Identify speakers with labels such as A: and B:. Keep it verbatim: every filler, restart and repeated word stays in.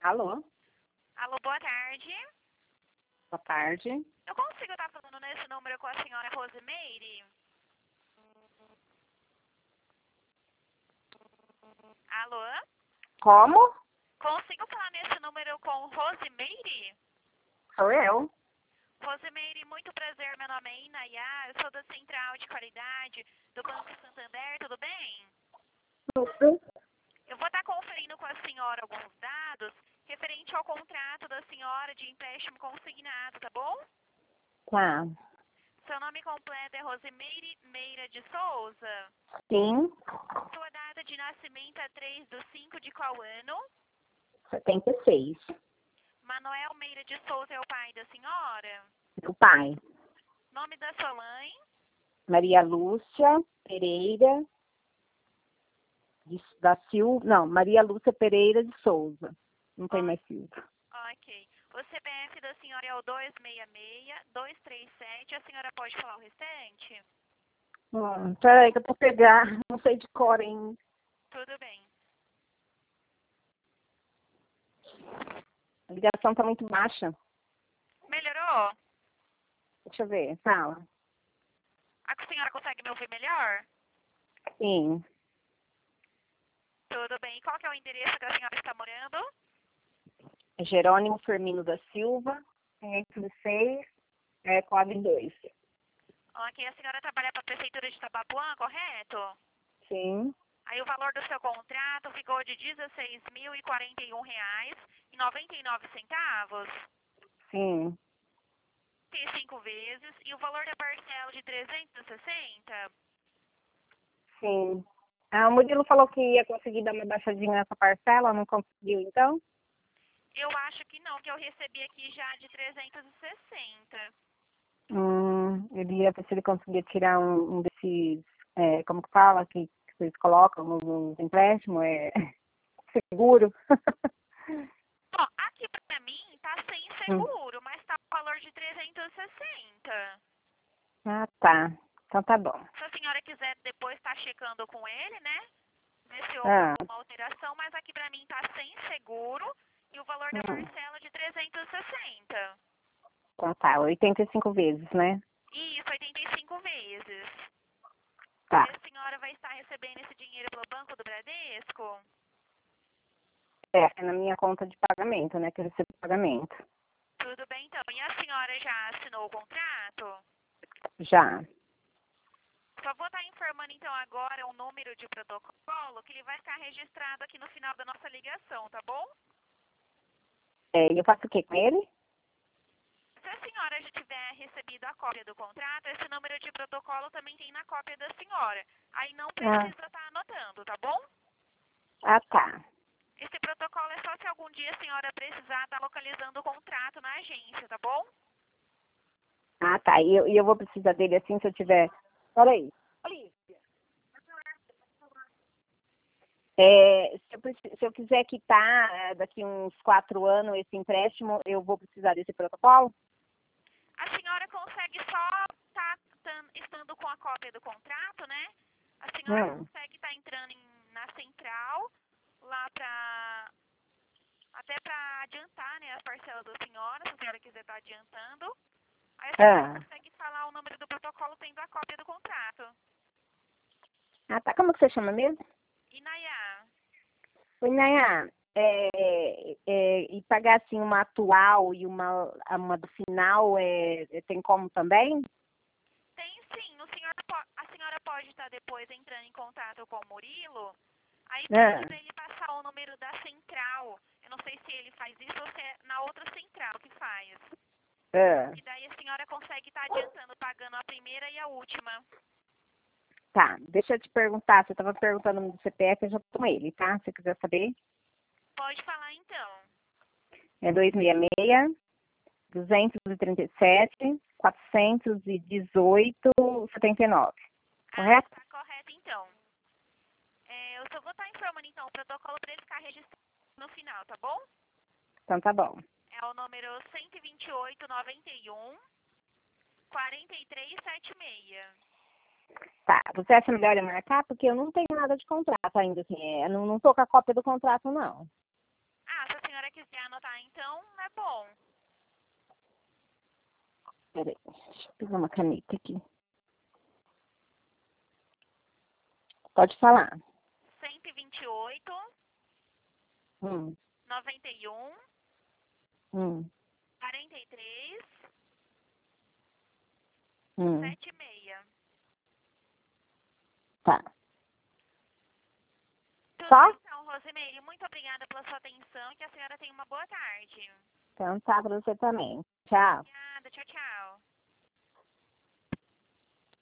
A: Alô?
B: Alô, boa tarde.
A: Boa tarde.
B: Eu consigo estar falando nesse número com a senhora Rosimeire? Alô?
A: Como?
B: Consigo falar nesse número com Rosimeire?
A: Sou eu.
B: Rosimeire, muito prazer. Meu nome é Inayá. Eu sou da Central de Qualidade do Banco Santander. Tudo bem?
A: Tudo.
B: Eu vou estar conferindo com a senhora alguns dados referente ao contrato da senhora de empréstimo consignado, tá bom?
A: Tá.
B: Seu nome completo é Rosimeire Meira de Souza.
A: Sim.
B: Sua data de nascimento é três de cinco de qual ano?
A: setenta e seis.
B: Manuel Meira de Souza é o pai da senhora?
A: O pai.
B: Nome da sua mãe?
A: Maria Lúcia Pereira de, da Silva. Não, Maria Lúcia Pereira de Souza. Não tem
B: Ah,
A: mais Silva.
B: ok. O C P F da senhora é o dois seis seis, dois três sete. A senhora pode falar o restante?
A: Hum, peraí que eu vou pegar. Não sei de cor, hein?
B: Tudo bem.
A: A ligação tá muito baixa.
B: Melhorou?
A: Deixa eu ver. Fala.
B: A senhora consegue me ouvir melhor?
A: Sim.
B: Tudo bem. E qual que é o endereço que a senhora está morando?
A: Jerônimo Firmino da Silva. quinhentos e seis. É, Coab dois.
B: Ok. A senhora trabalha para a Prefeitura de Itabapoã, correto?
A: Sim.
B: Aí o valor do seu contrato ficou de dezesseis mil e quarenta e um reais e noventa e nove centavos.
A: Sim.
B: Tem cinco vezes. E o valor da parcela de trezentos e sessenta?
A: Sim. Ah, o Murilo falou que ia conseguir dar uma baixadinha nessa parcela, não conseguiu, então?
B: Eu acho que não, que eu recebi aqui já de trezentos e sessenta.
A: Hum, ele ia ver se ele conseguia tirar um, um desses, é, como que fala, que, que vocês colocam nos, nos empréstimos, é seguro.
B: Bom, aqui pra mim tá sem
A: Hum.
B: seguro, mas tá o valor de trezentos e sessenta.
A: Ah, tá. Então tá bom.
B: Se a senhora quiser depois tá checando com ele, né? Ver se houve
A: Ah,
B: alguma alteração, mas aqui pra mim tá sem seguro e o valor da
A: hum.
B: parcela de trezentos e sessenta.
A: Então tá, oitenta e cinco vezes, né?
B: Isso, oitenta e cinco vezes.
A: Tá.
B: E a senhora vai estar recebendo esse dinheiro pelo Banco do Bradesco?
A: É, é na minha conta de pagamento, né, que eu recebo pagamento.
B: Tudo bem, então. E a senhora já assinou o contrato?
A: Já.
B: Só vou estar informando, então, agora o número de protocolo, que ele vai ficar registrado aqui no final da nossa ligação, tá bom?
A: É, e eu faço o quê com ele?
B: Se a senhora já tiver recebido a cópia do contrato, esse número de protocolo também tem na cópia da senhora. Aí não
A: Ah,
B: precisa estar anotando, tá bom?
A: ah tá.
B: Esse protocolo é só se algum dia a senhora precisar estar localizando o contrato na agência, tá bom?
A: Ah, tá. E eu, e eu vou precisar dele assim se eu tiver... Peraí. É, se, eu, preci- se eu quiser quitar é, daqui uns quatro anos esse empréstimo, eu vou precisar desse protocolo?
B: A senhora consegue só estar estando com a cópia do contrato, né? A senhora
A: Hum.
B: consegue estar entrando em- na central, lá pra... até para adiantar, né, a parcela da senhora, se a senhora quiser estar adiantando. Aí a senhora
A: Ah.
B: consegue falar o número do protocolo tendo a cópia do contrato.
A: ah, tá. Como que você chama mesmo?
B: Inayá,
A: Oi, Nayá. É, é, e pagar assim uma atual e uma, uma do final, é, é, tem como também?
B: tem sim. O senhor, po- a senhora pode estar depois entrando em contato com o Murilo, aí
A: Ah.
B: pede para ele passar o número da central. Eu não sei se ele faz isso ou se é na outra central que faz.
A: Ah.
B: E daí a senhora consegue estar adiantando, pagando a primeira e a última.
A: Tá, deixa eu te perguntar. Você estava perguntando no C P F, eu já tô com ele, tá? Se você quiser saber.
B: Pode falar então.
A: É dois seis seis, duzentos e trinta e sete, quatrocentos e dezoito, setenta e nove.
B: Ah,
A: Correto?
B: tá correto então. É, eu só vou estar informando então o protocolo para ele ficar registrado no final, tá bom?
A: Então tá bom.
B: É o número cento e vinte e oito, noventa e um, quarenta e três setenta e seis.
A: Tá, você acha melhor eu marcar? Porque eu não tenho nada de contrato ainda, assim. É, eu não, não tô com a cópia do contrato, não.
B: Ah, se a senhora quiser anotar, então, é bom.
A: Peraí, deixa eu pegar uma caneta aqui. Pode falar.
B: cento e vinte e oito,
A: Hum,
B: noventa e um,
A: hum,
B: quarenta e três,
A: hum.
B: setenta e seis.
A: Tá.
B: Tudo
A: Só?
B: bem, então, Rosimeire. Muito obrigada pela sua atenção e que a senhora tenha uma boa tarde.
A: Então tá pra você também. Tchau.
B: Obrigada. Tchau, tchau.